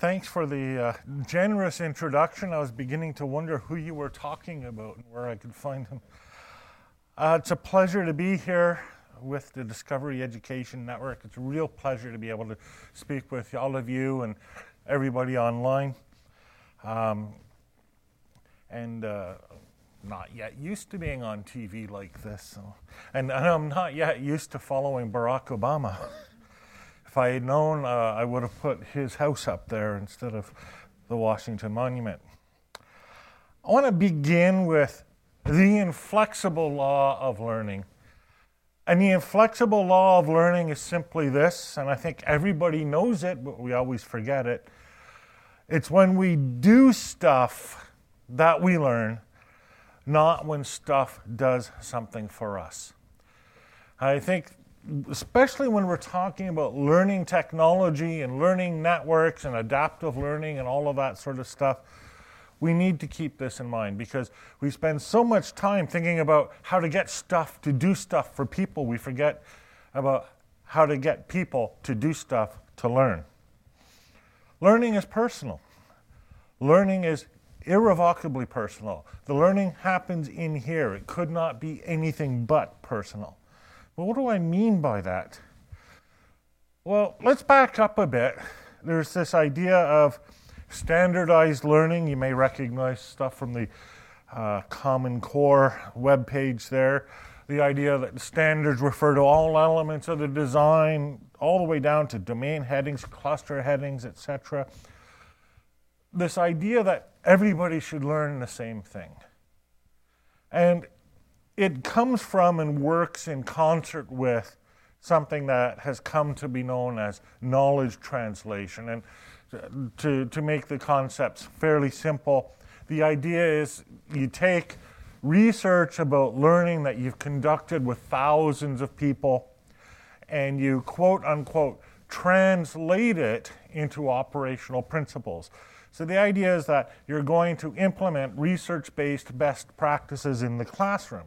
Thanks for the generous introduction. I was beginning to wonder who you were talking about and where I could find him. It's a pleasure to be here with the Discovery Education Network. It's a real pleasure to be able to speak with all of you and everybody online. Not yet used to being on TV like this. So. And I'm not yet used to following Barack Obama. If I had known, I would have put his house up there instead of the Washington Monument. I want to begin with the inflexible law of learning. And the inflexible law of learning is simply this, and I think everybody knows it, but we always forget it. It's when we do stuff that we learn, not when stuff does something for us. I think especially when we're talking about learning technology and learning networks and adaptive learning and all of that sort of stuff, we need to keep this in mind because we spend so much time thinking about how to get stuff to do stuff for people, we forget about how to get people to do stuff to learn. Learning is personal. Learning is irrevocably personal. The learning happens in here. It could not be anything but personal. But what do I mean by that? Well, let's back up a bit. There's this idea of standardized learning. You may recognize stuff from the Common Core webpage there. The idea that the standards refer to all elements of the design, all the way down to domain headings, cluster headings, etc. This idea that everybody should learn the same thing. And it comes from and works in concert with something that has come to be known as knowledge translation. And to make the concepts fairly simple, the idea is you take research about learning that you've conducted with thousands of people and you quote unquote translate it into operational principles. So the idea is that you're going to implement research-based best practices in the classroom.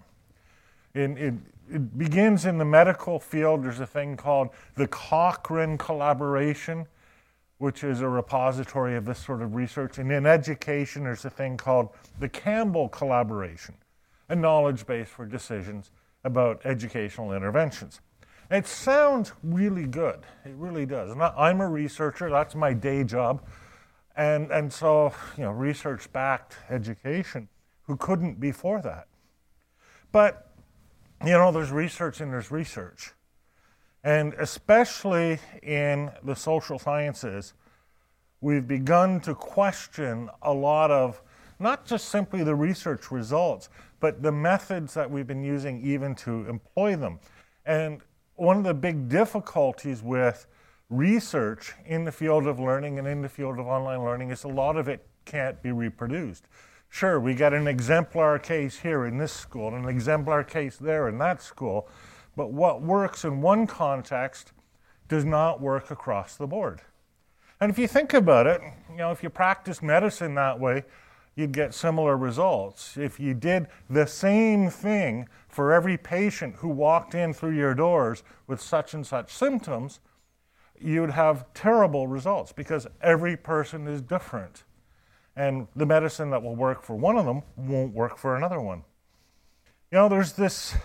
It begins in the medical field. There's a thing called the Cochrane Collaboration, which is a repository of this sort of research. And in education, there's a thing called the Campbell Collaboration, a knowledge base for decisions about educational interventions. It sounds really good. It really does. And I'm a researcher. That's my day job. And so, research-backed education, who couldn't before that? But there's research and there's research. And especially in the social sciences, we've begun to question a lot of not just simply the research results, but the methods that we've been using even to employ them. And one of the big difficulties with research in the field of learning and in the field of online learning is a lot of it can't be reproduced. Sure, we got an exemplar case here in this school and an exemplar case there in that school, but what works in one context does not work across the board. And if you think about it, if you practice medicine that way, you'd get similar results. If you did the same thing for every patient who walked in through your doors with such and such symptoms, you'd have terrible results because every person is different. And the medicine that will work for one of them won't work for another one. There's this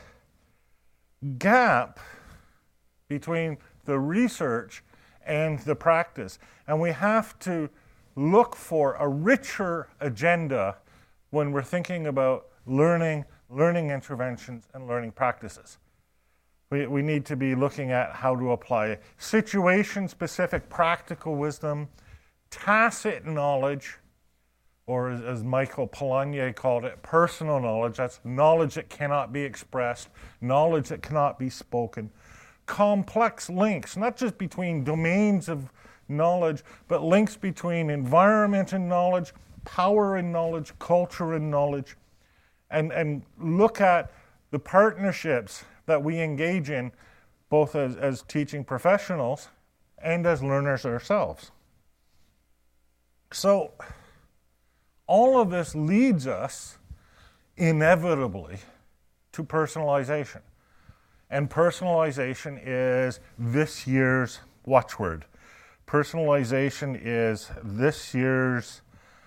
gap between the research and the practice. And we have to look for a richer agenda when we're thinking about learning interventions, and learning practices. We need to be looking at how to apply situation-specific practical wisdom, tacit knowledge, or as Michael Polanyi called it, personal knowledge. That's knowledge that cannot be expressed, knowledge that cannot be spoken. Complex links, not just between domains of knowledge, but links between environment and knowledge, power and knowledge, culture and knowledge, and look at the partnerships that we engage in, both as teaching professionals and as learners ourselves. So, all of this leads us inevitably to personalization. And personalization is this year's watchword. Personalization is this year's,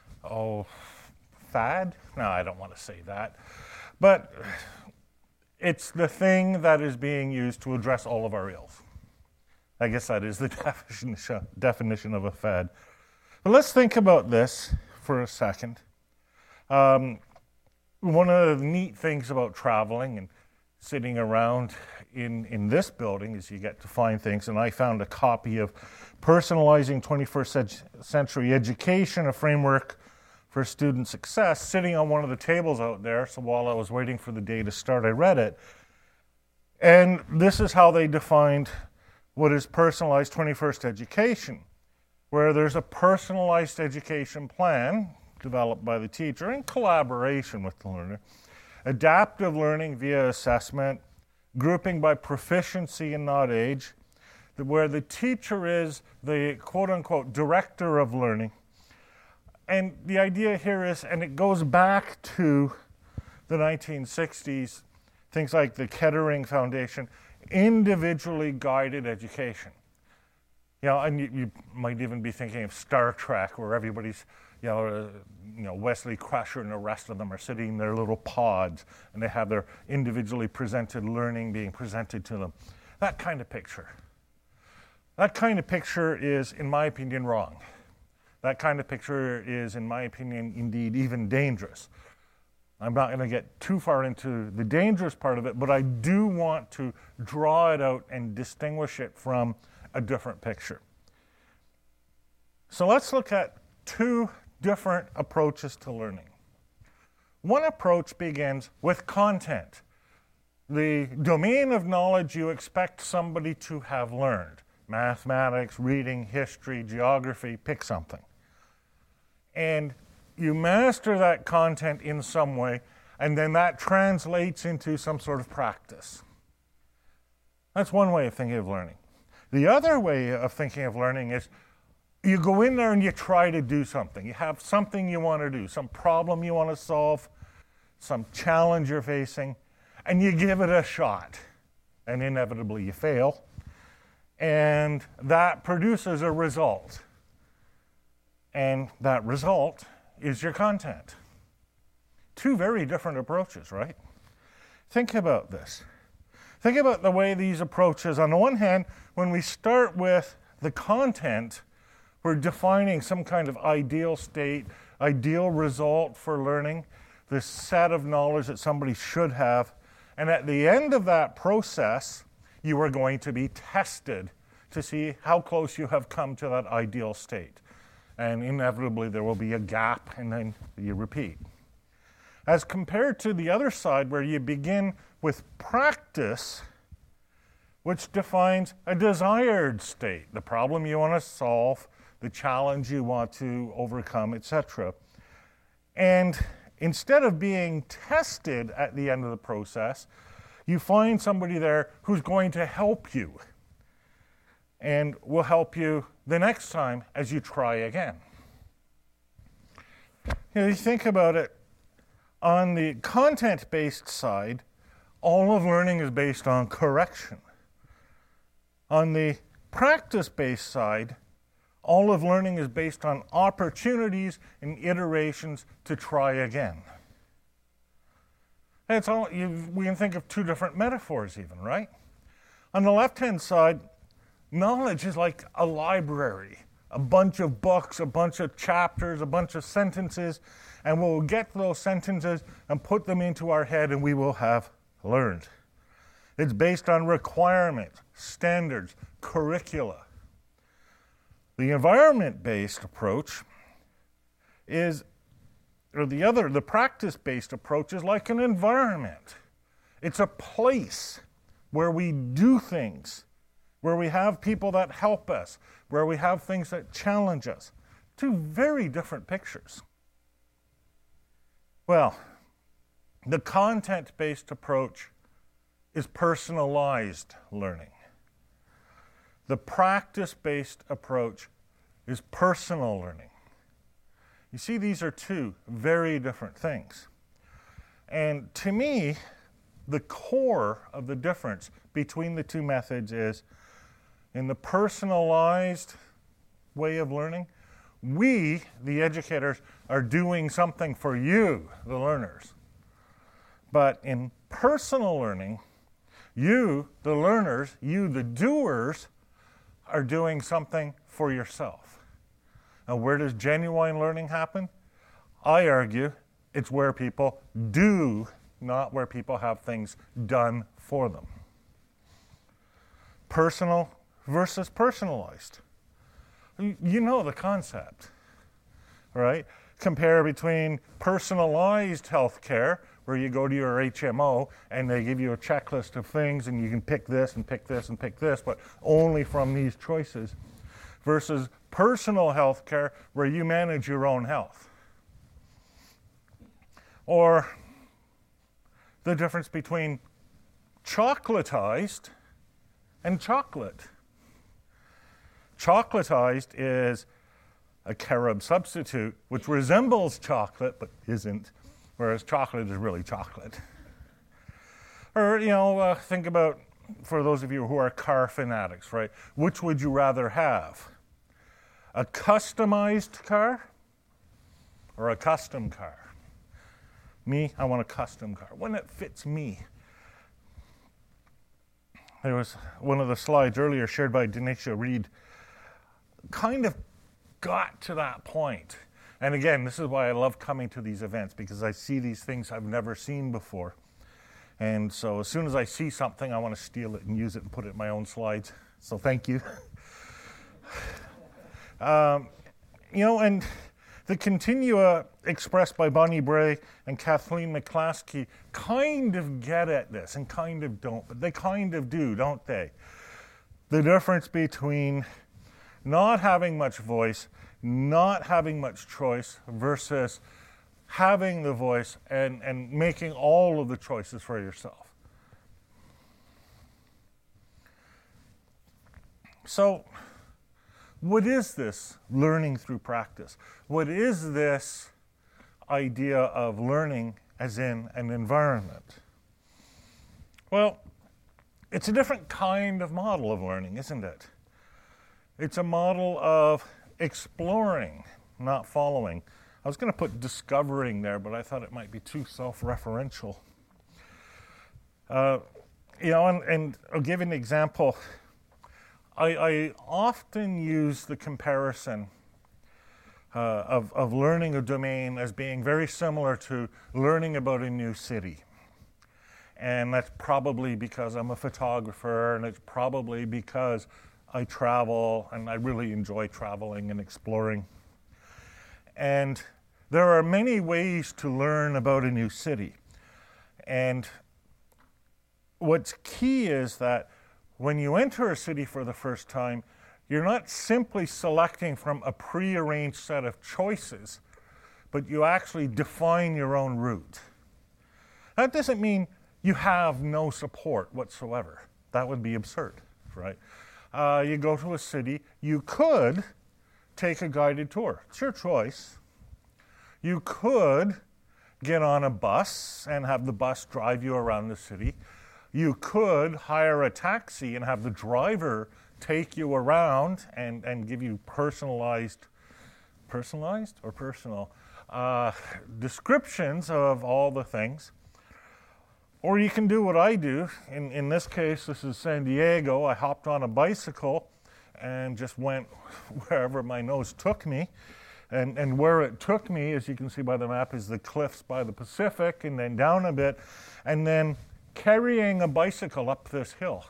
fad? No, I don't want to say that. But it's the thing that is being used to address all of our ills. I guess that is the definition of a fad. But let's think about this for a second. One of the neat things about traveling and sitting around in this building is you get to find things, and I found a copy of Personalizing 21st Century Education, a framework for student success, sitting on one of the tables out there. So while I was waiting for the day to start, I read it. And this is how they defined what is personalized 21st education, where there's a personalized education plan developed by the teacher in collaboration with the learner, adaptive learning via assessment, grouping by proficiency and not age, where the teacher is the quote-unquote director of learning. And the idea here is, and it goes back to the 1960s, things like the Kettering Foundation, individually guided education. And you might even be thinking of Star Trek, where everybody's, Wesley Crusher and the rest of them are sitting in their little pods, and they have their individually presented learning being presented to them. That kind of picture. That kind of picture is, in my opinion, wrong. That kind of picture is, in my opinion, indeed even dangerous. I'm not going to get too far into the dangerous part of it, but I do want to draw it out and distinguish it from a different picture. So let's look at two different approaches to learning. One approach begins with content, the domain of knowledge you expect somebody to have learned. Mathematics, reading, history, geography, pick something. And you master that content in some way, and then that translates into some sort of practice. That's one way of thinking of learning. The other way of thinking of learning is you go in there and you try to do something. You have something you want to do, some problem you want to solve, some challenge you're facing, and you give it a shot. And inevitably you fail. And that produces a result. And that result is your content. Two very different approaches, right? Think about this. Think about the way these approaches, on the one hand, when we start with the content, we're defining some kind of ideal state, ideal result for learning, this set of knowledge that somebody should have. And at the end of that process, you are going to be tested to see how close you have come to that ideal state. And inevitably there will be a gap, and then you repeat. As compared to the other side, where you begin with practice, which defines a desired state, the problem you want to solve, the challenge you want to overcome, etc. And instead of being tested at the end of the process, you find somebody there who's going to help you and will help you the next time as you try again. You think about it, on the content-based side, all of learning is based on correction. On the practice-based side, all of learning is based on opportunities and iterations to try again. And we can think of two different metaphors even, right? On the left-hand side, knowledge is like a library, a bunch of books, a bunch of chapters, a bunch of sentences, and we'll get those sentences and put them into our head and we will have learned. It's based on requirements, standards, curricula. The environment-based approach is, the practice-based approach is like an environment. It's a place where we do things, where we have people that help us, where we have things that challenge us. Two very different pictures. Well, the content-based approach is personalized learning. The practice-based approach is personal learning. You see, these are two very different things. And to me, the core of the difference between the two methods is in the personalized way of learning. We, the educators, are doing something for you, the learners. But in personal learning, you, the learners, you, the doers, are doing something for yourself. And where does genuine learning happen? I argue it's where people do, not where people have things done for them. Personal versus personalized. You know the concept, right? Compare between personalized healthcare, where you go to your HMO and they give you a checklist of things and you can pick this and pick this and pick this, but only from these choices, versus personal healthcare, where you manage your own health. Or the difference between chocolatized and chocolate. Chocolatized is a carob substitute, which resembles chocolate but isn't, whereas chocolate is really chocolate. Or, think about, for those of you who are car fanatics, right? Which would you rather have? A customized car or a custom car? Me, I want a custom car, one that fits me. There was one of the slides earlier shared by Denisha Reed, kind of got to that point. And again, this is why I love coming to these events, because I see these things I've never seen before. And so as soon as I see something, I want to steal it and use it and put it in my own slides. So thank you. And the continua expressed by Bonnie Bray and Kathleen McClaskey kind of get at this and kind of don't, but they kind of do, don't they? The difference between not having much voice, not having much choice, versus having the voice and making all of the choices for yourself. So, what is this learning through practice? What is this idea of learning as in an environment? Well, it's a different kind of model of learning, isn't it? It's a model of exploring, not following. I was going to put discovering there, but I thought it might be too self-referential. And I'll give an example. I often use the comparison of learning a domain as being very similar to learning about a new city. And that's probably because I'm a photographer, and it's probably because I travel, and I really enjoy traveling and exploring. And there are many ways to learn about a new city. And what's key is that when you enter a city for the first time, you're not simply selecting from a prearranged set of choices, but you actually define your own route. That doesn't mean you have no support whatsoever. That would be absurd, right? You go to a city, you could take a guided tour. It's your choice. You could get on a bus and have the bus drive you around the city. You could hire a taxi and have the driver take you around and give you personalized or personal descriptions of all the things. Or you can do what I do. In this case, this is San Diego. I hopped on a bicycle and just went wherever my nose took me. And where it took me, as you can see by the map, is the cliffs by the Pacific, and then down a bit, and then carrying a bicycle up this hill,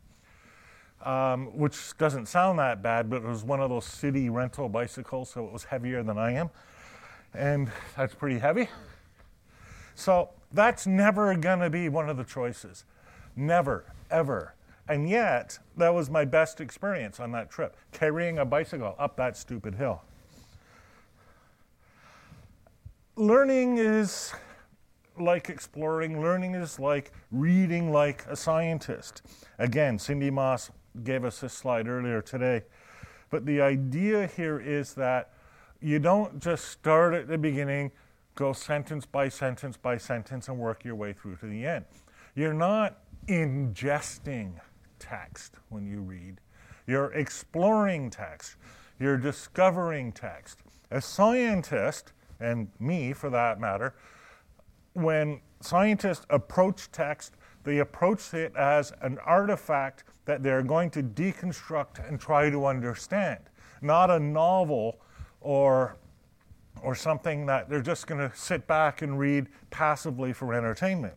which doesn't sound that bad, but it was one of those city rental bicycles, so it was heavier than I am, and that's pretty heavy. So that's never going to be one of the choices. Never, ever. And yet, that was my best experience on that trip, carrying a bicycle up that stupid hill. Learning is like exploring. Learning is like reading like a scientist. Again, Cindy Moss gave us this slide earlier today. But the idea here is that you don't just start at the beginning, go sentence by sentence by sentence, and work your way through to the end. You're not ingesting text when you read. You're exploring text. You're discovering text. A scientist, and me for that matter, when scientists approach text, they approach it as an artifact that they're going to deconstruct and try to understand, not a novel or something that they're just going to sit back and read passively for entertainment.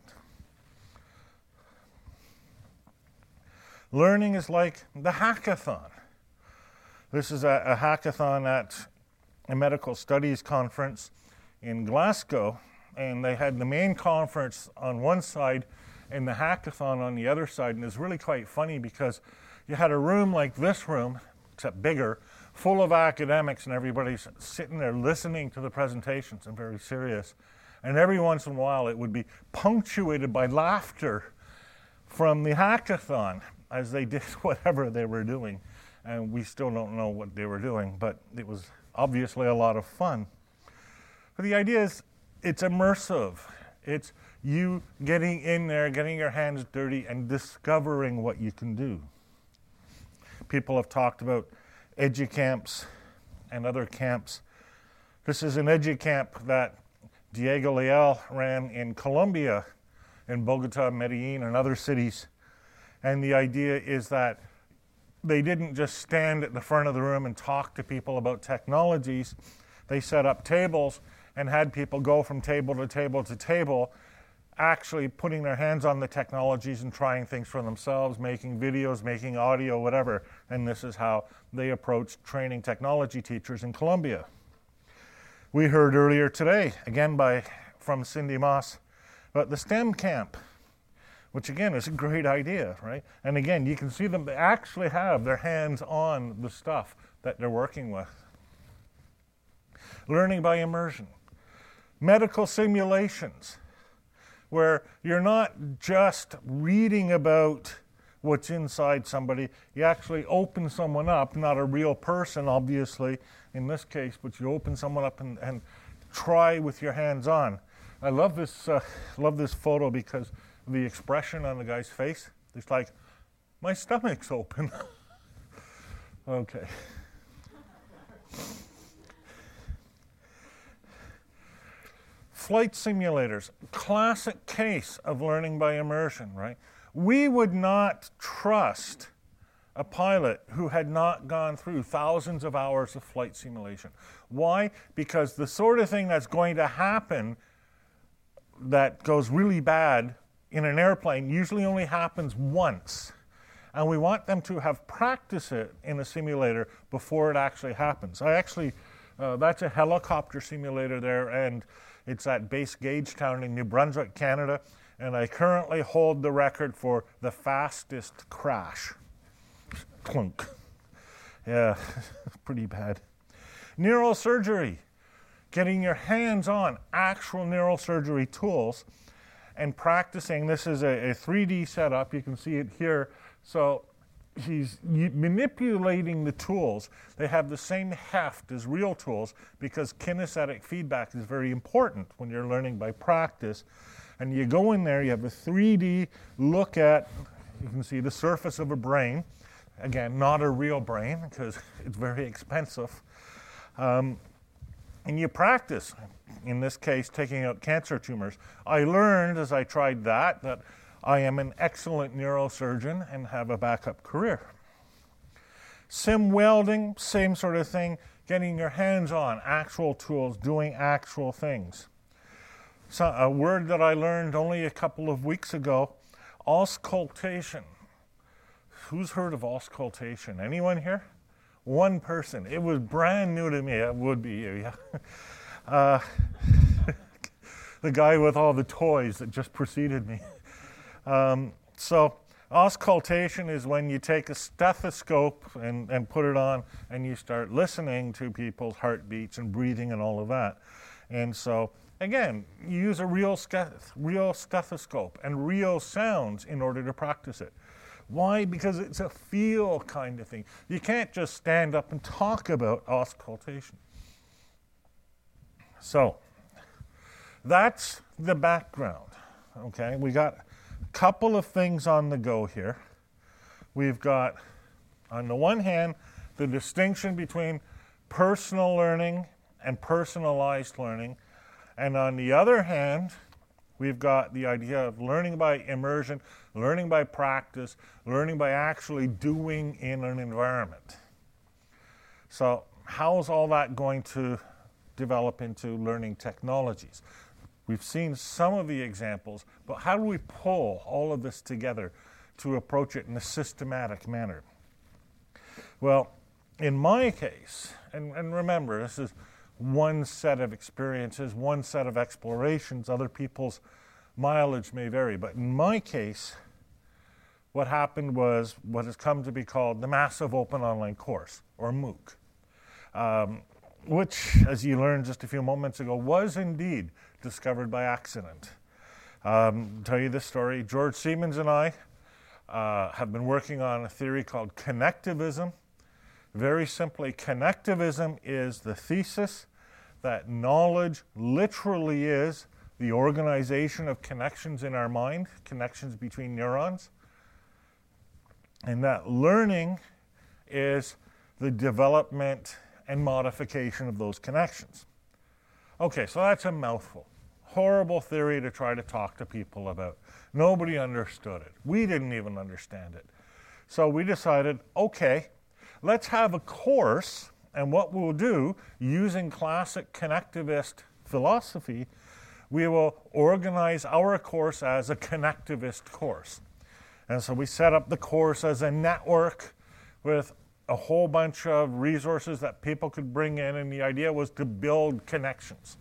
Learning is like the hackathon. This is a hackathon at a medical studies conference in Glasgow, and they had the main conference on one side and the hackathon on the other side, and it's really quite funny because you had a room like this room, except bigger, full of academics, and everybody's sitting there listening to the presentations and very serious. And every once in a while it would be punctuated by laughter from the hackathon as they did whatever they were doing. And we still don't know what they were doing, but it was obviously a lot of fun. But the idea is it's immersive. It's you getting in there, getting your hands dirty, and discovering what you can do. People have talked about EduCamps and other camps. This is an EduCamp that Diego Leal ran in Colombia, in Bogota, Medellin, and other cities. And the idea is that they didn't just stand at the front of the room and talk to people about technologies. They set up tables and had people go from table to table to table, actually putting their hands on the technologies and trying things for themselves, making videos, making audio, whatever. And this is how they approached training technology teachers in Colombia. We heard earlier today, again from Cindy Moss, about the STEM camp, which again is a great idea, right? And again, you can see them actually have their hands on the stuff that they're working with. Learning by immersion. Medical simulations, where you're not just reading about what's inside somebody, you actually open someone up, not a real person, obviously, in this case, but you open someone up and try with your hands on. I love this photo because of the expression on the guy's face. It's like, my stomach's open. Okay. Flight simulators, classic case of learning by immersion, right? We would not trust a pilot who had not gone through thousands of hours of flight simulation. Why? Because the sort of thing that's going to happen that goes really bad in an airplane usually only happens once. And we want them to have practiced it in a simulator before it actually happens. That's a helicopter simulator there, and it's at Base Gagetown in New Brunswick, Canada, and I currently hold the record for the fastest crash. Clunk. Yeah, pretty bad. Neurosurgery. Getting your hands on actual neurosurgery tools and practicing. This is a 3D setup. You can see it here. So he's manipulating the tools. They have the same heft as real tools because kinesthetic feedback is very important when you're learning by practice. And you go in there, you have a 3D look at, you can see the surface of a brain. Again, not a real brain because it's very expensive. And you practice, in this case, taking out cancer tumors. I learned as I tried that I am an excellent neurosurgeon and have a backup career. Sim welding, same sort of thing, getting your hands on actual tools, doing actual things. So a word that I learned only a couple of weeks ago, auscultation. Who's heard of auscultation? Anyone here? One person. It was brand new to me. It would be you, yeah. The guy with all the toys that just preceded me. So auscultation is when you take a stethoscope and put it on and you start listening to people's heartbeats and breathing and all of that. And so, again, you use a real stethoscope and real sounds in order to practice it. Why? Because it's a feel kind of thing. You can't just stand up and talk about auscultation. So, that's the background. Okay, we got a couple of things on the go here. We've got, on the one hand, the distinction between personal learning and personalized learning. And on the other hand, we've got the idea of learning by immersion, learning by practice, learning by actually doing in an environment. So how's all that going to develop into learning technologies? We've seen some of the examples, but how do we pull all of this together to approach it in a systematic manner? Well, in my case, and remember, this is one set of experiences, one set of explorations. Other people's mileage may vary. But in my case, what happened was what has come to be called the Massive Open Online Course, or MOOC, which, as you learned just a few moments ago, was indeed discovered by accident. Tell you this story. George Siemens and I have been working on a theory called connectivism. Very simply, connectivism is the thesis that knowledge literally is the organization of connections in our mind, connections between neurons, and that learning is the development and modification of those connections. Okay, so that's a mouthful. Horrible theory to try to talk to people about. Nobody understood it. We didn't even understand it. So we decided, okay, let's have a course, and what we'll do, using classic connectivist philosophy, we will organize our course as a connectivist course. And so we set up the course as a network with a whole bunch of resources that people could bring in, and the idea was to build connections.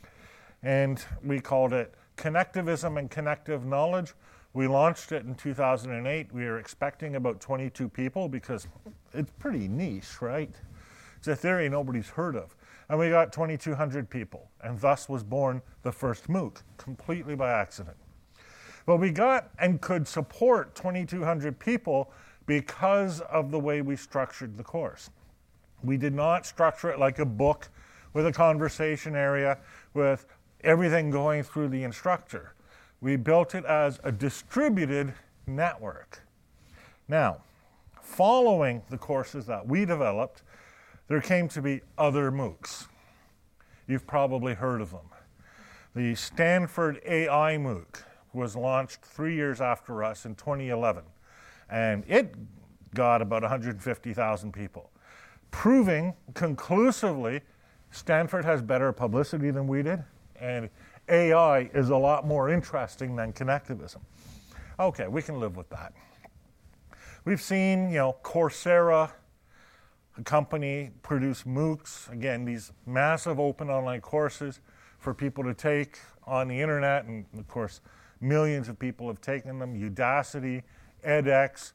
And we called it Connectivism and Connective Knowledge. We launched it in 2008. We were expecting about 22 people because it's pretty niche, right? It's a theory nobody's heard of. And we got 2,200 people, and thus was born the first MOOC, completely by accident. But we got and could support 2,200 people because of the way we structured the course. We did not structure it like a book with a conversation area with everything going through the instructor. We built it as a distributed network. Now, following the courses that we developed, there came to be other MOOCs. You've probably heard of them. The Stanford AI MOOC was launched 3 years after us in 2011, and it got about 150,000 people, proving conclusively Stanford has better publicity than we did, and AI is a lot more interesting than connectivism. Okay, we can live with that. We've seen, Coursera, a company, produce MOOCs, again, these massive open online courses for people to take on the internet, and of course, millions of people have taken them. Udacity, edX,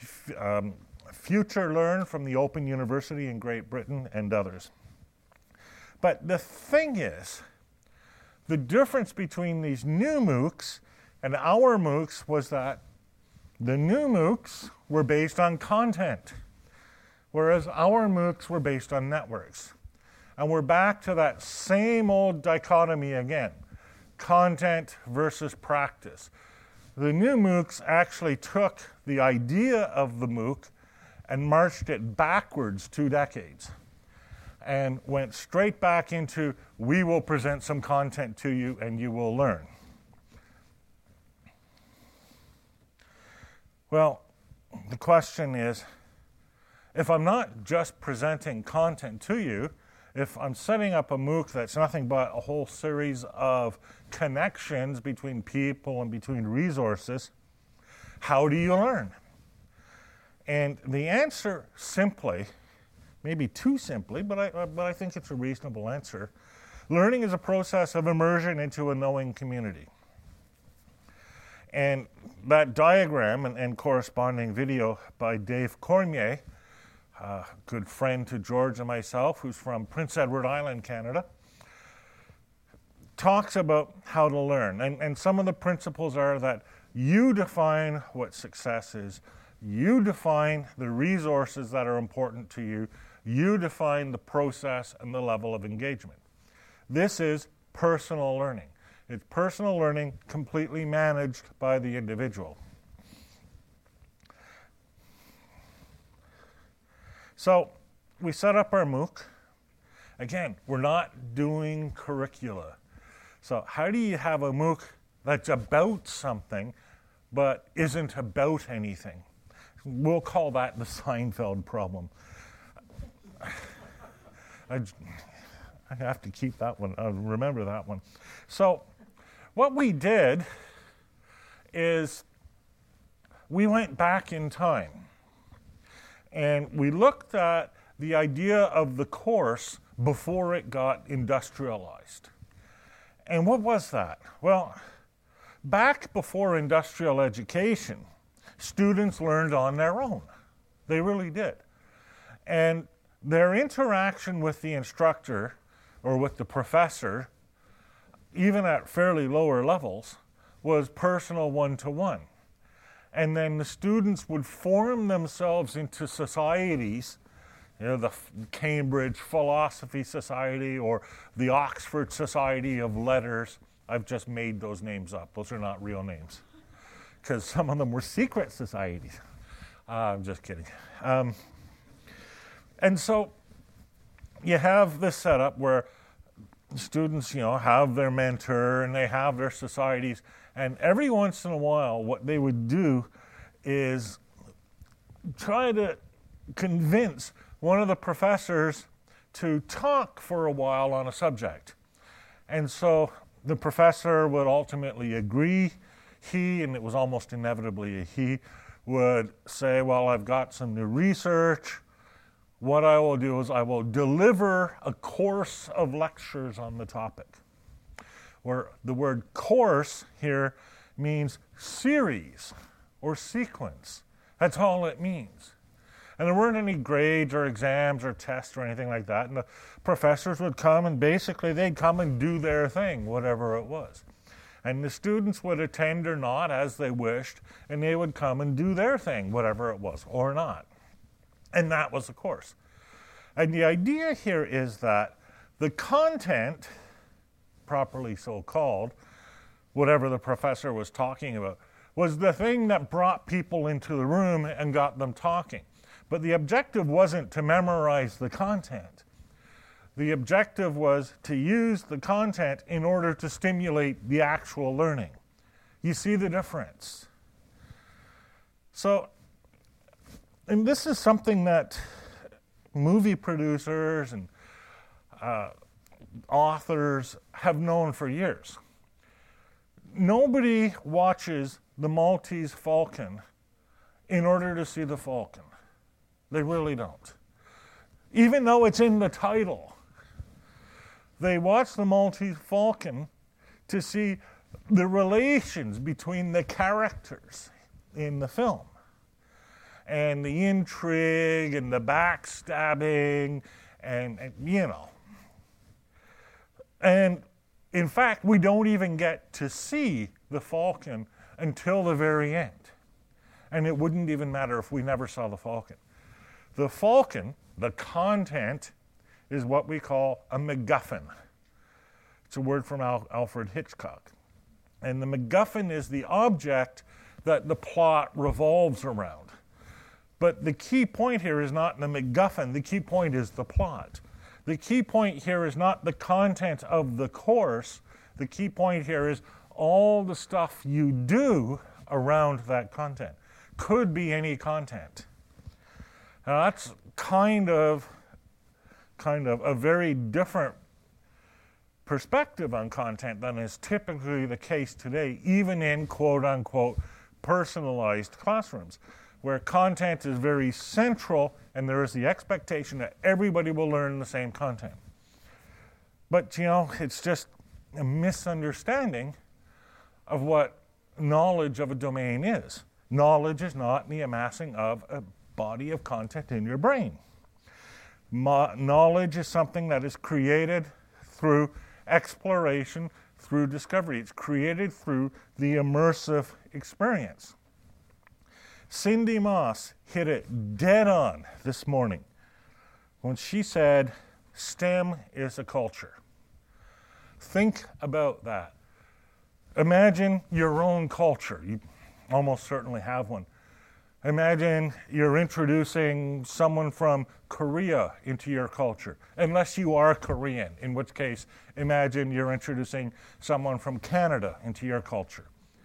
FutureLearn from the Open University in Great Britain, and others. But the thing is, the difference between these new MOOCs and our MOOCs was that the new MOOCs were based on content, whereas our MOOCs were based on networks. And we're back to that same old dichotomy again, content versus practice. The new MOOCs actually took the idea of the MOOC and marched it backwards 2 decades. And went straight back into, we will present some content to you and you will learn. Well, the question is, if I'm not just presenting content to you, if I'm setting up a MOOC that's nothing but a whole series of connections between people and between resources, how do you learn? And the answer simply, maybe too simply, but I think it's a reasonable answer. Learning is a process of immersion into a knowing community. And that diagram and corresponding video by Dave Cormier, a good friend to George and myself, who's from Prince Edward Island, Canada, talks about how to learn. And some of the principles are that you define what success is, you define the resources that are important to you, you define the process and the level of engagement. This is personal learning. It's personal learning completely managed by the individual. So we set up our MOOC. Again, we're not doing curricula. So how do you have a MOOC that's about something but isn't about anything? We'll call that the Seinfeld problem. I have to keep that one, remember that one. So what we did is we went back in time and we looked at the idea of the course before it got industrialized. And what was that? Well, back before industrial education, students learned on their own. They really did. And their interaction with the instructor or with the professor, even at fairly lower levels, was personal one-to-one. And then the students would form themselves into societies, the Cambridge Philosophy Society or the Oxford Society of Letters. I've just made those names up. Those are not real names, because some of them were secret societies. I'm just kidding. And so you have this setup where students, have their mentor and they have their societies. And every once in a while, what they would do is try to convince one of the professors to talk for a while on a subject. And so the professor would ultimately agree. And it was almost inevitably a he, would say, well, I've got some new research. What I will do is I will deliver a course of lectures on the topic. Where the word course here means series or sequence. That's all it means. And there weren't any grades or exams or tests or anything like that. And the professors would come and basically they'd come and do their thing, whatever it was. And the students would attend or not as they wished, and they would come and do their thing, whatever it was, or not. And that was the course. And the idea here is that the content, properly so called, whatever the professor was talking about, was the thing that brought people into the room and got them talking. But the objective wasn't to memorize the content. The objective was to use the content in order to stimulate the actual learning. You see the difference? So, and this is something that movie producers and authors have known for years. Nobody watches the Maltese Falcon in order to see the falcon. They really don't. Even though it's in the title, they watch the Maltese Falcon to see the relations between the characters in the film, and the intrigue and the backstabbing and And in fact, we don't even get to see the falcon until the very end. And it wouldn't even matter if we never saw the falcon. The falcon, the content, is what we call a MacGuffin. It's a word from Alfred Hitchcock. And the MacGuffin is the object that the plot revolves around. But the key point here is not the MacGuffin. The key point is the plot. The key point here is not the content of the course. The key point here is all the stuff you do around that content. Could be any content. Now that's kind of a very different perspective on content than is typically the case today, even in quote-unquote personalized classrooms, where content is very central and there is the expectation that everybody will learn the same content. But, it's just a misunderstanding of what knowledge of a domain is. Knowledge is not the amassing of a body of content in your brain. Knowledge is something that is created through exploration, through discovery. It's created through the immersive experience. Cindy Moss hit it dead on this morning when she said STEM is a culture. Think about that. Imagine your own culture. You almost certainly have one. Imagine you're introducing someone from Korea into your culture, unless you are Korean, in which case, imagine you're introducing someone from Canada into your culture.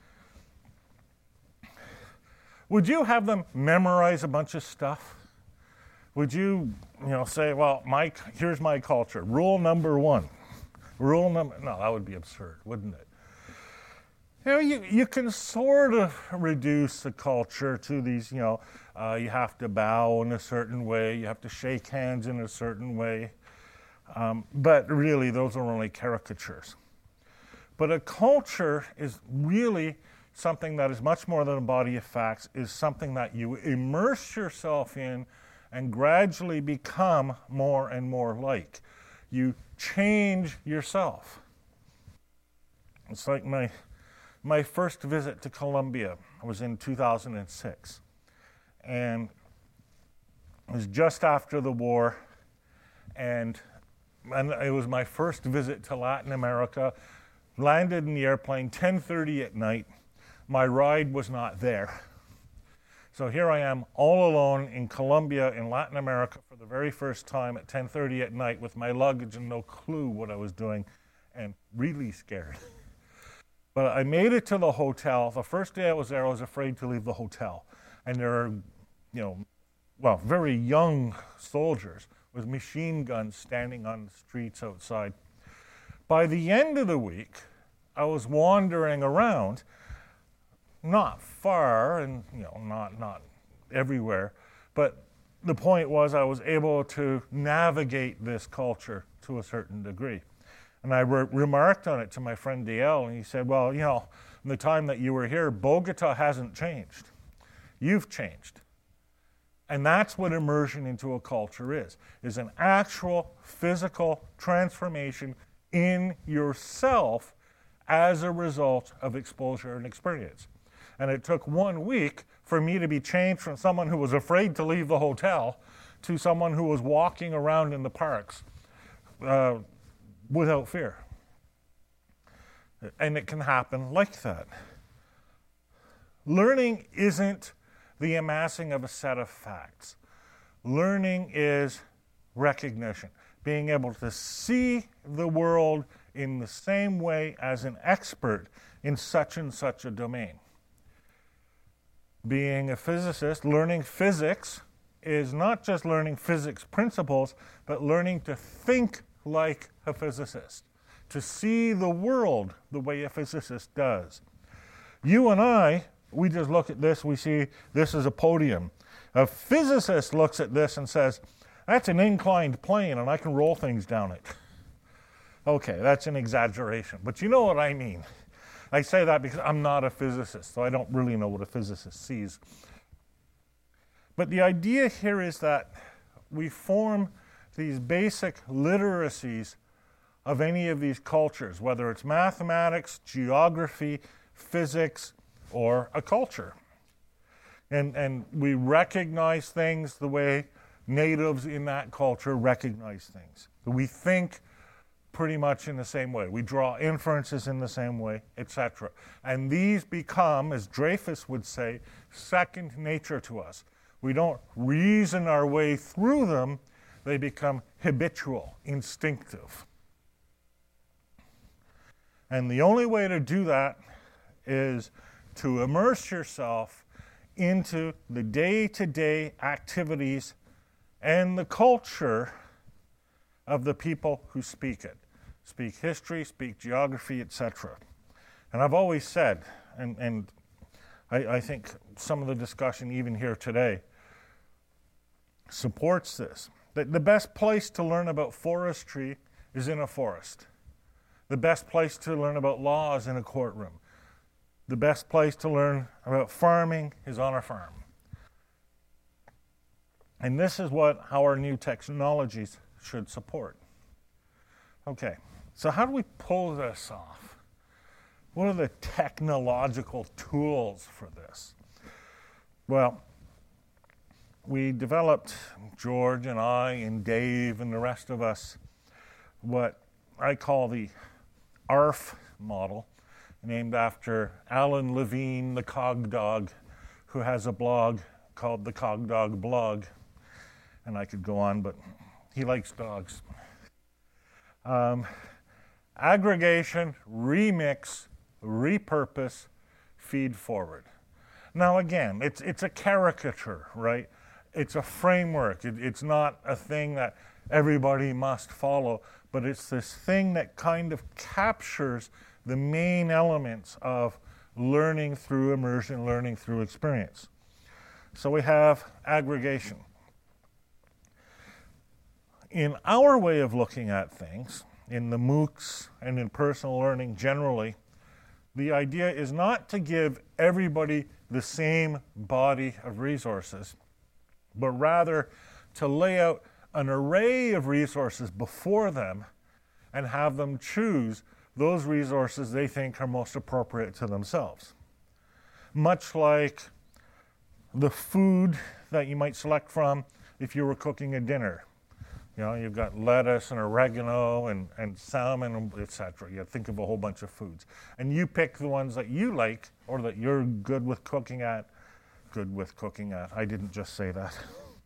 Would you have them memorize a bunch of stuff? Would you, say, well, here's my culture. Rule number 1. No, that would be absurd, wouldn't it? You can sort of reduce the culture to these, you have to bow in a certain way, you have to shake hands in a certain way, but really those are only caricatures. But a culture is really something that is much more than a body of facts, is something that you immerse yourself in and gradually become more and more like. You change yourself. It's like my first visit to Colombia was in 2006. And it was just after the war. And it was my first visit to Latin America. Landed in the airplane 10:30 at night. My ride was not there. So here I am all alone in Colombia, in Latin America, for the very first time at 10:30 at night with my luggage and no clue what I was doing, and really scared. But I made it to the hotel. The first day I was there, I was afraid to leave the hotel. And there are, very young soldiers with machine guns standing on the streets outside. By the end of the week, I was wandering around, not far and, not everywhere, but the point was I was able to navigate this culture to a certain degree. And I remarked on it to my friend Dale, and he said, well, in the time that you were here, Bogota hasn't changed. You've changed. And that's what immersion into a culture is an actual physical transformation in yourself as a result of exposure and experience. And it took 1 week for me to be changed from someone who was afraid to leave the hotel to someone who was walking around in the parks without fear. And it can happen like that. Learning isn't the amassing of a set of facts. Learning is recognition, being able to see the world in the same way as an expert in such and such a domain. Being a physicist, learning physics is not just learning physics principles, but learning to think like a physicist, to see the world the way a physicist does. You and I, we just look at this, we see this is a podium. A physicist looks at this and says, that's an inclined plane and I can roll things down it. Okay, that's an exaggeration, but you know what I mean. I say that because I'm not a physicist, so I don't really know what a physicist sees. But the idea here is that we form these basic literacies of any of these cultures, whether it's mathematics, geography, physics, or a culture. And we recognize things the way natives in that culture recognize things. We think pretty much in the same way. We draw inferences in the same way, etc. And these become, as Dreyfus would say, second nature to us. We don't reason our way through them. They become habitual, instinctive. And the only way to do that is to immerse yourself into the day-to-day activities and the culture of the people who speak it. Speak history, speak geography, etc. And I've always said, and I think some of the discussion even here today supports this, that the best place to learn about forestry is in a forest. The best place to learn about law is in a courtroom. The best place to learn about farming is on a farm. And this is what our new technologies should support. Okay, so how do we pull this off? What are the technological tools for this? Well, we developed, George and I and Dave and the rest of us, what I call the ARF model, named after Alan Levine, the cog dog, who has a blog called the Cogdog Blog, and I could go on, but he likes dogs. Aggregation, remix, repurpose, feed forward. Now again, it's a caricature, right? It's a framework. It's not a thing that everybody must follow, but it's this thing that kind of captures the main elements of learning through immersion, learning through experience. So we have aggregation. In our way of looking at things, in the MOOCs and in personal learning generally, the idea is not to give everybody the same body of resources, but rather to lay out an array of resources before them and have them choose those resources they think are most appropriate to themselves. Much like the food that you might select from if you were cooking a dinner. You know, you've got lettuce and oregano and salmon, etc. You think of a whole bunch of foods. And you pick the ones that you like or that you're good with cooking at. Good with cooking at. I didn't just say that.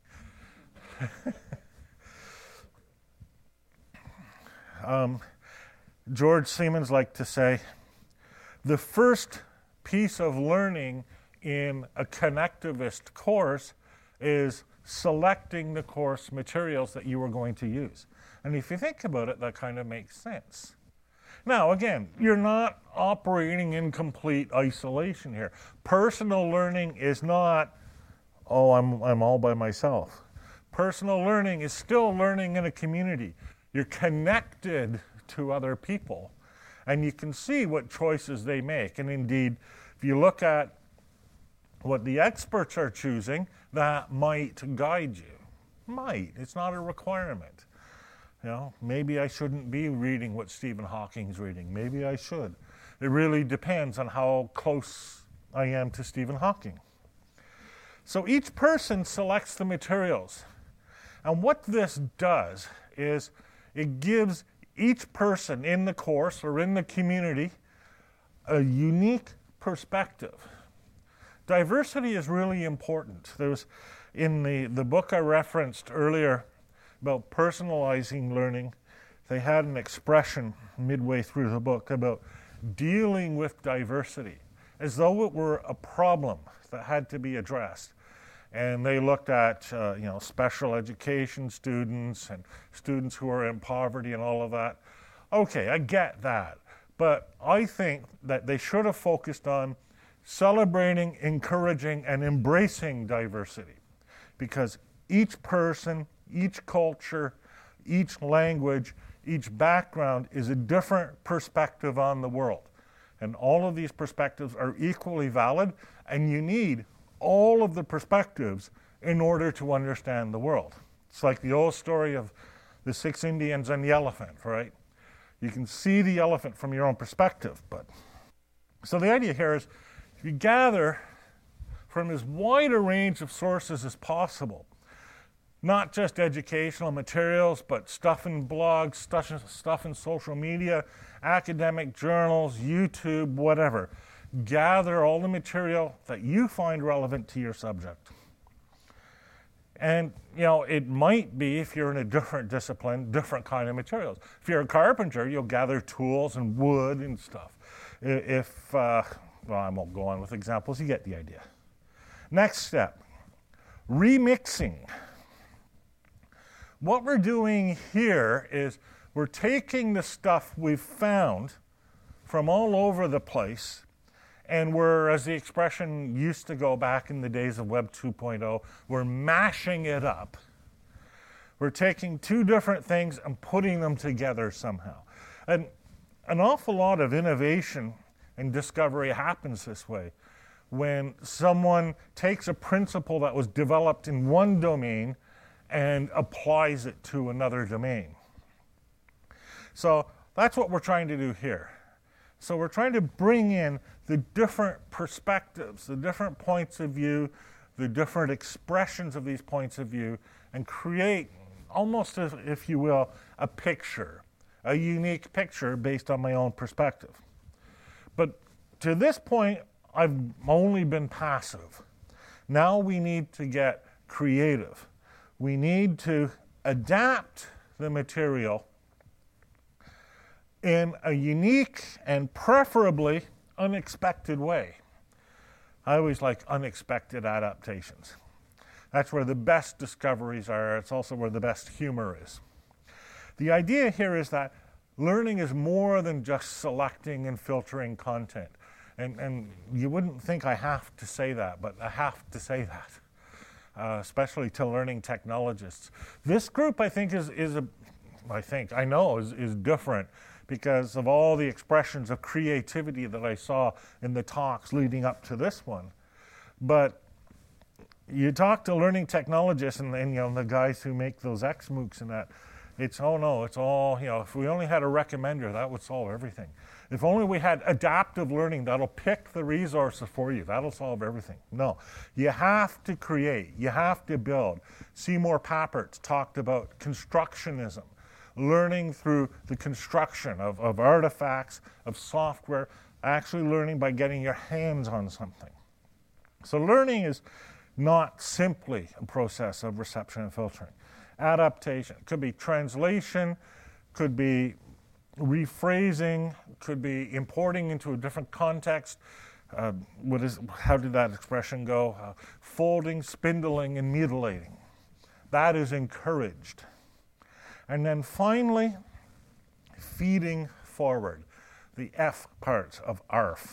George Siemens liked to say, the first piece of learning in a connectivist course is selecting the course materials that you are going to use. And if you think about it, that kind of makes sense. Now, again, you're not operating in complete isolation here. Personal learning is not, oh, I'm all by myself. Personal learning is still learning in a community. You're connected to other people, and you can see what choices they make. And indeed, if you look at what the experts are choosing, that might guide you. Might. It's not a requirement. You know, maybe I shouldn't be reading what Stephen Hawking's reading. Maybe I should. It really depends on how close I am to Stephen Hawking. So each person selects the materials. And what this does is it gives each person in the course or in the community a unique perspective. Diversity is really important. There's in the book I referenced earlier about personalizing learning, they had an expression midway through the book about dealing with diversity as though it were a problem that had to be addressed. And they looked at special education students and students who are in poverty and all of that. Okay, I get that. But I think that they should have focused on celebrating, encouraging, and embracing diversity. Because each person, each culture, each language, each background is a different perspective on the world. And all of these perspectives are equally valid, and you need all of the perspectives in order to understand the world. It's like the old story of the 6 Indians and the elephant, right? You can see the elephant from your own perspective, but... So the idea here is you gather from as wide a range of sources as possible, not just educational materials, but stuff in blogs, stuff in social media, academic journals, YouTube, whatever. Gather all the material that you find relevant to your subject. And, it might be, if you're in a different discipline, different kind of materials. If you're a carpenter, you'll gather tools and wood and stuff. I won't go on with examples, you get the idea. Next step, remixing. What we're doing here is we're taking the stuff we've found from all over the place, and we're, as the expression used to go back in the days of Web 2.0, we're mashing it up. We're taking two different things and putting them together somehow. And an awful lot of innovation and discovery happens this way. When someone takes a principle that was developed in one domain and applies it to another domain. So that's what we're trying to do here. So we're trying to bring in the different perspectives, the different points of view, the different expressions of these points of view, and create almost, if you will, a picture, a unique picture based on my own perspective. But to this point, I've only been passive. Now we need to get creative. We need to adapt the material in a unique and preferably unexpected way. I always like unexpected adaptations. That's where the best discoveries are. It's also where the best humor is. The idea here is that learning is more than just selecting and filtering content. And you wouldn't think I have to say that, but I have to say that, especially to learning technologists. This group, I think, is different because of all the expressions of creativity that I saw in the talks leading up to this one. But you talk to learning technologists and the guys who make those XMOOCs and that, it's all, if we only had a recommender, that would solve everything. If only we had adaptive learning that'll pick the resources for you, that'll solve everything. No, you have to create, you have to build. Seymour Papert talked about constructionism, learning through the construction of artifacts, of software, actually learning by getting your hands on something. So learning is not simply a process of reception and filtering. Adaptation could be translation, could be rephrasing, could be importing into a different context. How did that expression go? Folding, spindling, and mutilating. That is encouraged. And then finally, feeding forward, the F part of ARF.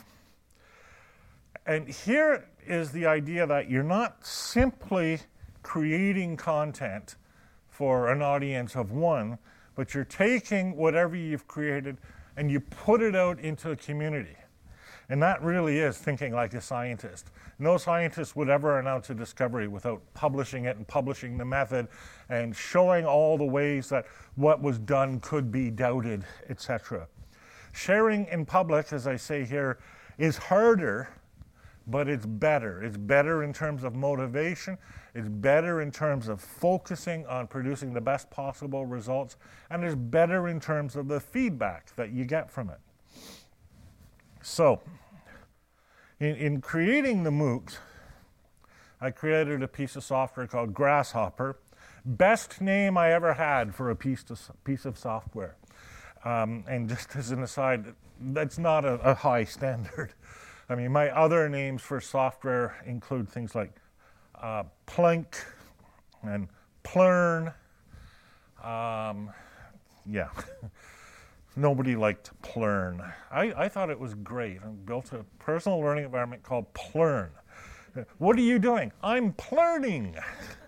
And here is the idea that you're not simply creating content for an audience of one, but you're taking whatever you've created and you put it out into the community. And that really is thinking like a scientist. No scientist would ever announce a discovery without publishing it and publishing the method and showing all the ways that what was done could be doubted, etc. Sharing in public, as I say here, is harder, but it's better. It's better in terms of motivation. It's better in terms of focusing on producing the best possible results. And it's better in terms of the feedback that you get from it. So, in creating the MOOCs, I created a piece of software called Grasshopper. Best name I ever had for a piece of software. And just as an aside, that's not a high standard. I mean, my other names for software include things like Plink and Plurn. Nobody liked Plurn. I thought it was great. I built a personal learning environment called Plurn. What are you doing? I'm plurning.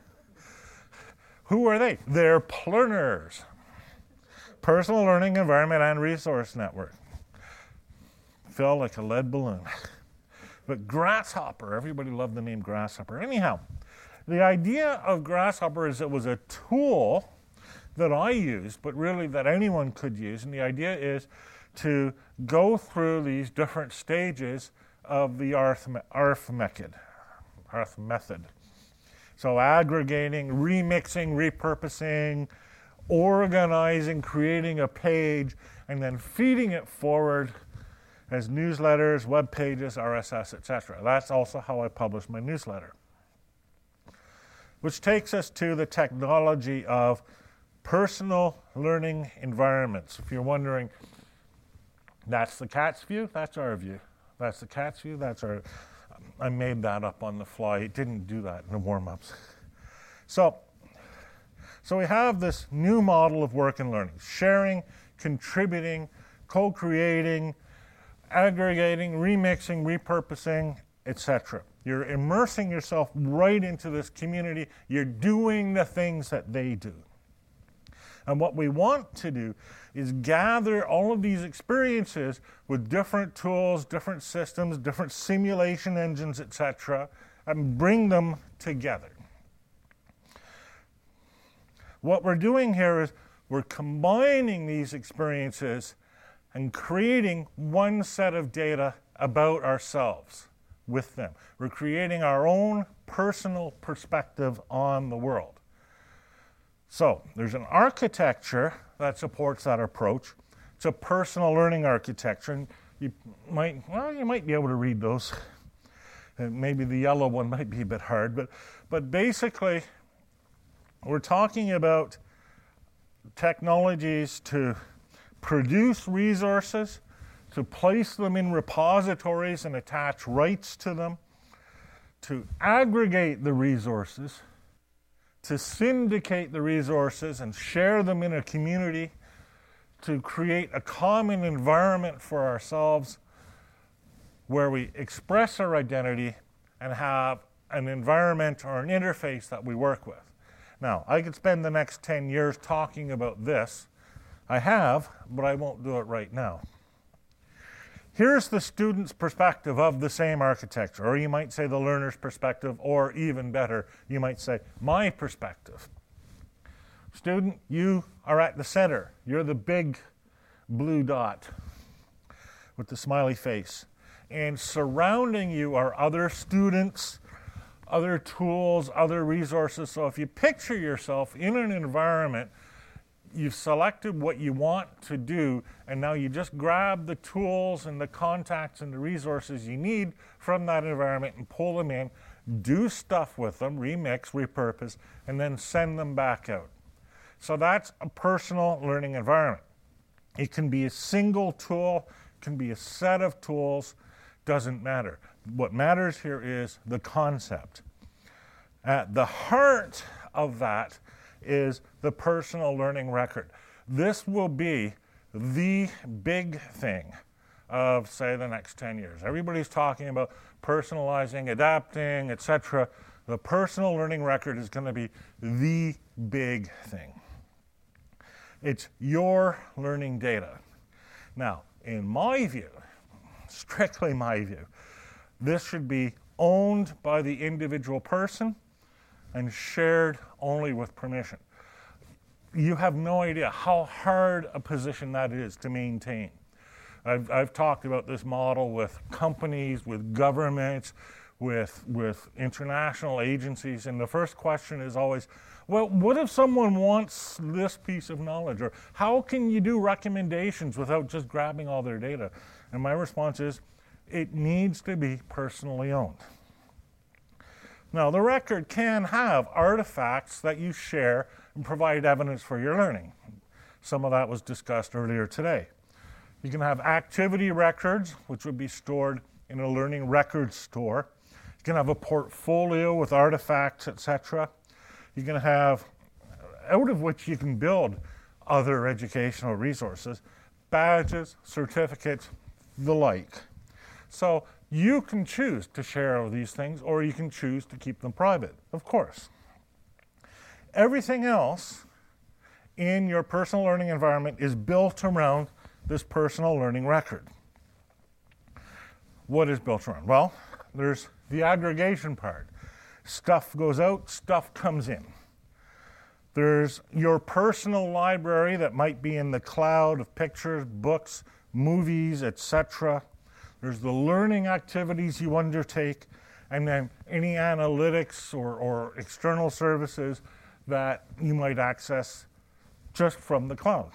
Who are they? They're plurners. Personal learning environment and resource network. Felt like a lead balloon. But Grasshopper, everybody loved the name Grasshopper. Anyhow, the idea of Grasshopper is it was a tool that I used, but really that anyone could use. And the idea is to go through these different stages of the ARF method. So aggregating, remixing, repurposing, organizing, creating a page, and then feeding it forward as newsletters, web pages, RSS, etc. That's also how I publish my newsletter. Which takes us to the technology of personal learning environments. If you're wondering, that's the cat's view, that's our view. That's the cat's view, that's our... I made that up on the fly. It didn't do that in the warm-ups. So we have this new model of work and learning. Sharing, contributing, co-creating, aggregating, remixing, repurposing, etc. You're immersing yourself right into this community. You're doing the things that they do. And what we want to do is gather all of these experiences with different tools, different systems, different simulation engines, etc., and bring them together. What we're doing here is we're combining these experiences and creating one set of data about ourselves with them. We're creating our own personal perspective on the world. So there's an architecture that supports that approach. It's a personal learning architecture, and you might be able to read those. Maybe the yellow one might be a bit hard, but basically we're talking about technologies to produce resources, to place them in repositories and attach rights to them, to aggregate the resources, to syndicate the resources and share them in a community, to create a common environment for ourselves where we express our identity and have an environment or an interface that we work with. Now, I could spend the next 10 years talking about this. I have, but I won't do it right now. Here's the student's perspective of the same architecture, or you might say the learner's perspective, or even better, you might say my perspective. Student, you are at the center. You're the big blue dot with the smiley face. And surrounding you are other students, other tools, other resources. So if you picture yourself in an environment, you've selected what you want to do, and now you just grab the tools and the contacts and the resources you need from that environment and pull them in, do stuff with them, remix, repurpose, and then send them back out. So that's a personal learning environment. It can be a single tool, it can be a set of tools, doesn't matter. What matters here is the concept. At the heart of that is the personal learning record. This will be the big thing of, say, the next 10 years. Everybody's talking about personalizing, adapting, etc. The personal learning record is going to be the big thing. It's your learning data. Now, in my view, strictly my view, this should be owned by the individual person and shared only with permission. You have no idea how hard a position that is to maintain. I've talked about this model with companies, with governments, with international agencies, and the first question is always, well, what if someone wants this piece of knowledge? Or how can you do recommendations without just grabbing all their data? And my response is, it needs to be personally owned. Now, the record can have artifacts that you share and provide evidence for your learning. Some of that was discussed earlier today. You can have activity records, which would be stored in a learning record store. You can have a portfolio with artifacts, etc. You can have, out of which you can build other educational resources, badges, certificates, the like. So you can choose to share these things, or you can choose to keep them private, of course. Everything else in your personal learning environment is built around this personal learning record. What is built around? Well, there's the aggregation part. Stuff goes out, stuff comes in. There's your personal library that might be in the cloud of pictures, books, movies, etc. There's the learning activities you undertake, and then any analytics or external services that you might access just from the cloud.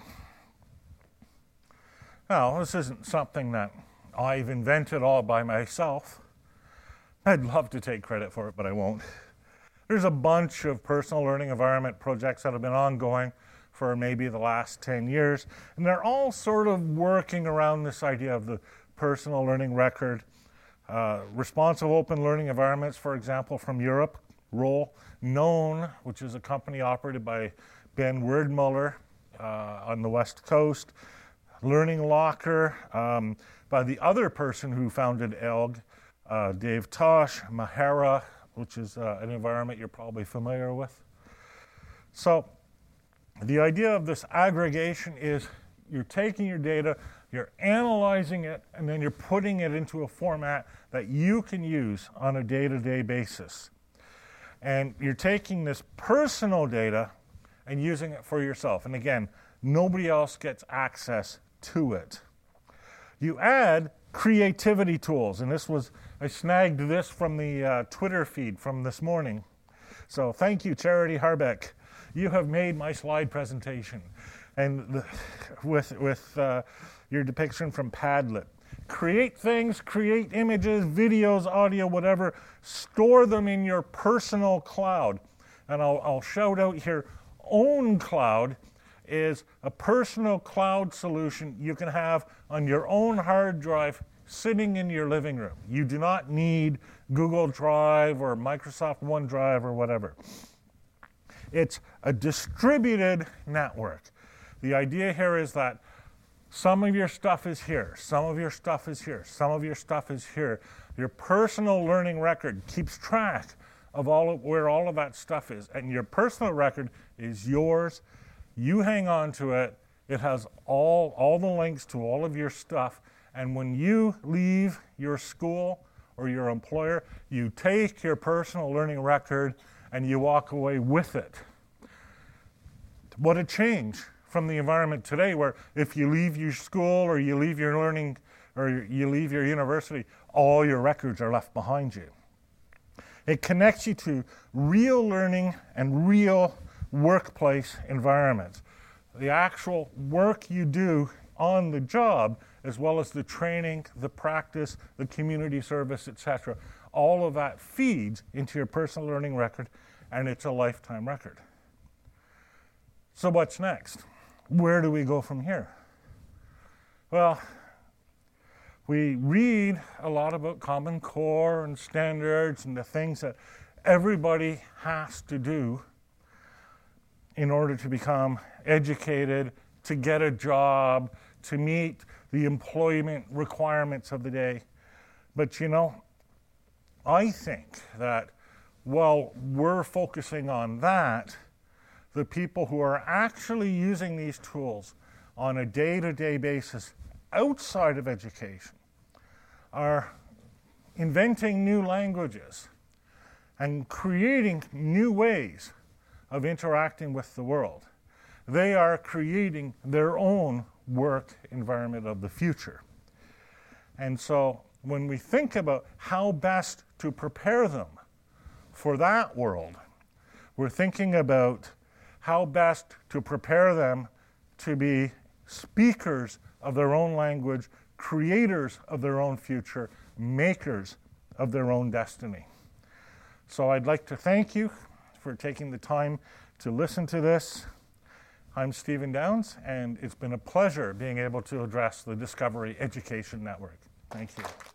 Now, this isn't something that I've invented all by myself. I'd love to take credit for it, but I won't. There's a bunch of personal learning environment projects that have been ongoing for maybe the last 10 years, and they're all sort of working around this idea of the personal learning record. Responsive open learning environments, for example, from Europe, roll. Known, which is a company operated by Ben Werdmuller on the West Coast. Learning Locker by the other person who founded ELG, Dave Tosh, Mahara, which is an environment you're probably familiar with. So the idea of this aggregation is you're taking your data, you're analyzing it, and then you're putting it into a format that you can use on a day-to-day basis. And you're taking this personal data and using it for yourself. And again, nobody else gets access to it. You add creativity tools, and I snagged this from the Twitter feed from this morning. So thank you, Charity Harbeck. You have made my slide presentation. And with your depiction from Padlet. Create things, create images, videos, audio, whatever. Store them in your personal cloud. And I'll shout out here, OwnCloud is a personal cloud solution you can have on your own hard drive sitting in your living room. You do not need Google Drive or Microsoft OneDrive or whatever. It's a distributed network. The idea here is that some of your stuff is here, some of your stuff is here, some of your stuff is here. Your personal learning record keeps track of where all of that stuff is. And your personal record is yours. You hang on to it. It has all the links to all of your stuff. And when you leave your school or your employer, you take your personal learning record and you walk away with it. What a change from the environment today, where if you leave your school or you leave your learning or you leave your university, all your records are left behind you. It connects you to real learning and real workplace environments. The actual work you do on the job, as well as the training, the practice, the community service, etc. All of that feeds into your personal learning record, and it's a lifetime record. So what's next? Where do we go from here? Well, we read a lot about Common Core and standards and the things that everybody has to do in order to become educated, to get a job, to meet the employment requirements of the day. But I think that while we're focusing on that, the people who are actually using these tools on a day-to-day basis outside of education are inventing new languages and creating new ways of interacting with the world. They are creating their own work environment of the future. And so when we think about how best to prepare them for that world, we're thinking about how best to prepare them to be speakers of their own language, creators of their own future, makers of their own destiny. So I'd like to thank you for taking the time to listen to this. I'm Stephen Downs, and it's been a pleasure being able to address the Discovery Education Network. Thank you.